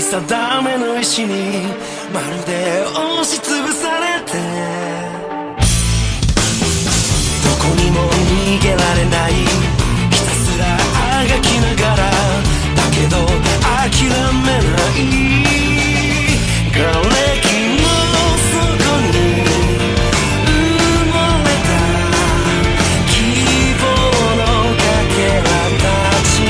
定めの石にまるで押しつぶされて、どこにも逃げられない、ひたすらあがきながら、だけど諦めない瓦礫の底に埋もれた希望のかけらたち、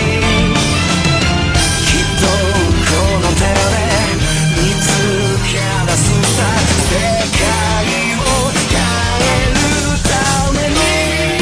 きっとこの手で見つけ出すさ、世界を変えるために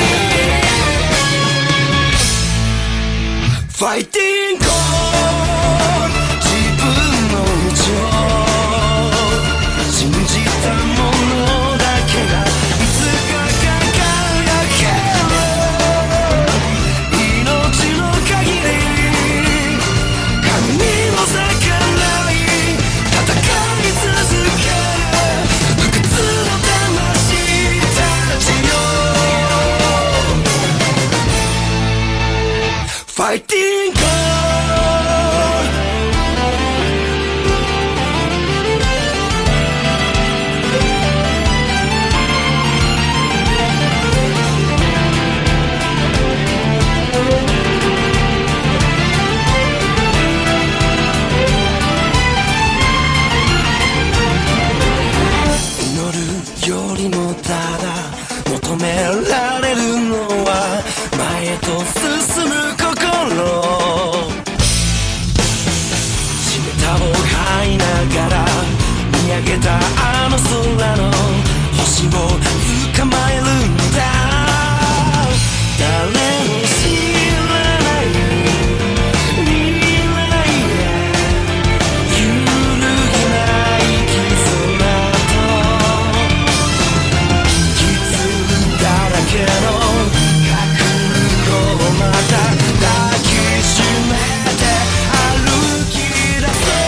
ファイティング自分の道を信じたものだけがいつか輝ける、命の限り神にも逆らい戦い続ける不屈の魂たちよ、ファイティングよりもただ求められるのは前へと進む心、地べたを這いながら見上げたあの空の星を捕まえるんだ、誰も知らない未来へ揺るぎない絆けの覚悟をまた抱きしめて歩き出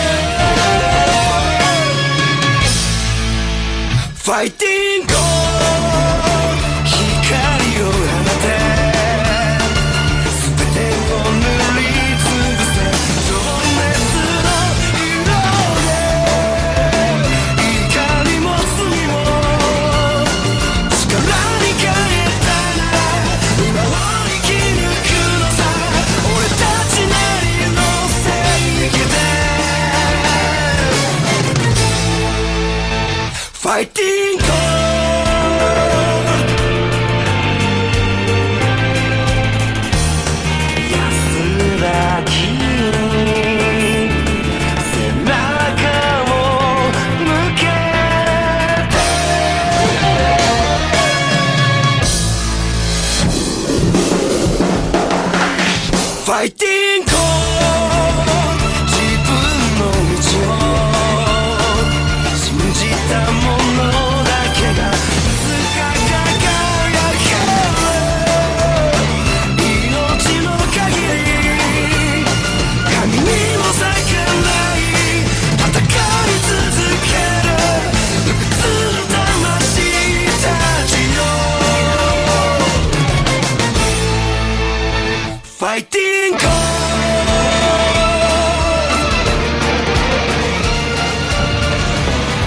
せ、ファイティング光を放て、全てを塗りつぶせ、情熱の色で怒りも罪も力に変え今を生き抜くのさ、俺たちなりの正義でファイティング安らぎに背中を向けてファイティング